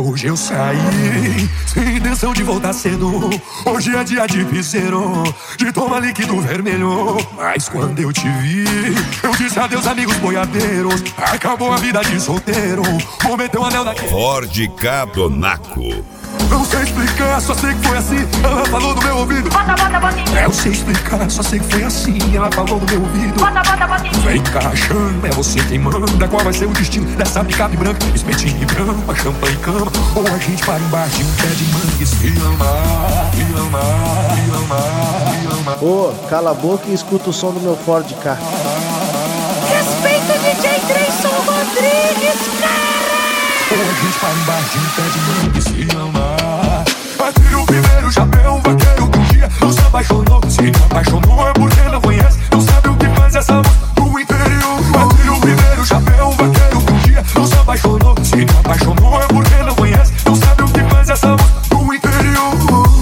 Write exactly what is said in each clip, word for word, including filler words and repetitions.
Hoje eu saí sem intenção de voltar cedo. Hoje é dia de piseiro, de tomar líquido vermelho. Mas quando eu te vi, eu disse adeus amigos boiadeiros. Acabou a vida de solteiro, vou meter um anel naquele. Ford Cadonaco. Não sei explicar, só sei que foi assim. Ela falou no meu ouvido. Bota, bota, bota. É, eu sei explicar, só sei que foi assim. Ela falou no meu ouvido. Bota, bota, bota. Vem cá, chama, é você quem manda. Qual vai ser o destino dessa picape branca? Espetinho e brama, champanhe e cama. Ou a gente para embaixo de um pé de manga e se amar, se amar, se amar, se amar. Ô, cala a boca e escuta o som do meu Ford Ka. Respeita o D J Dreyson Rodrigues, cara! Ou a gente para embaixo de um pé de manga e se amar. Atire o primeiro chapéu, vaqueiro que um dia não se apaixonou. Se não apaixonou é porque não conhece, não sabe o que faz essa moça do interior. Atire o primeiro chapéu, vaqueiro que um dia não se apaixonou. Se não apaixonou é porque não conhece, não sabe o que faz essa moça do interior.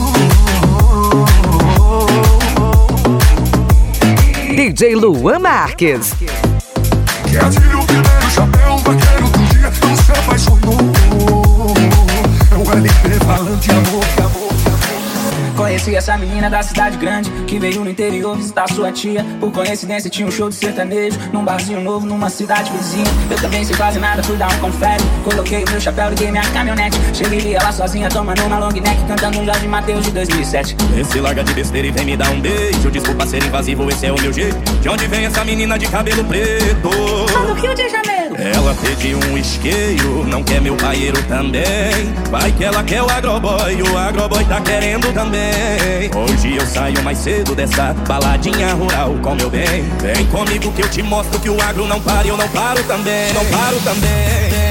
D J Luan Marques. Que atire o primeiro chapéu, vaqueiro que um dia não se apaixonou. É o L P falando de amor, de amor. Conheci essa menina da cidade grande que veio no interior visitar sua tia. Por coincidência tinha um show de sertanejo num barzinho novo numa cidade vizinha. Eu também sem quase nada fui dar um confere. Coloquei o meu chapéu, liguei minha caminhonete. Cheguei e ela sozinha tomando uma long neck, cantando um Jorge Mateus de dois mil e sete. Esse larga de besteira e vem me dar um beijo. Desculpa ser invasivo, esse é o meu jeito. De onde vem essa menina de cabelo preto? Do Rio de Janeiro. Ela pediu um isqueiro, não quer meu paieiro também. Vai que ela quer o agroboy, o agroboy tá querendo também. Hoje eu saio mais cedo dessa baladinha rural com meu bem. Vem comigo que eu te mostro que o agro não para e eu não paro também. Não paro também.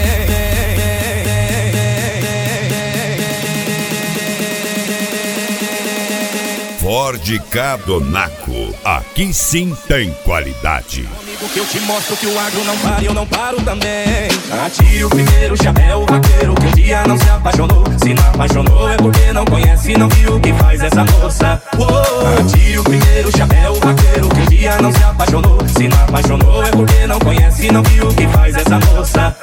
Ford Cadonaco. Aqui sim tem qualidade. Comigo que eu te mostro que o agro não para e eu não paro também. Atire o primeiro chapéu, vaqueiro que um dia não se apaixonou. Se não apaixonou é porque não conhece, não viu o que faz essa moça. Oh, atire o primeiro chapéu, vaqueiro que um dia não se apaixonou. Se não apaixonou é porque não conhece, não viu o que faz essa moça.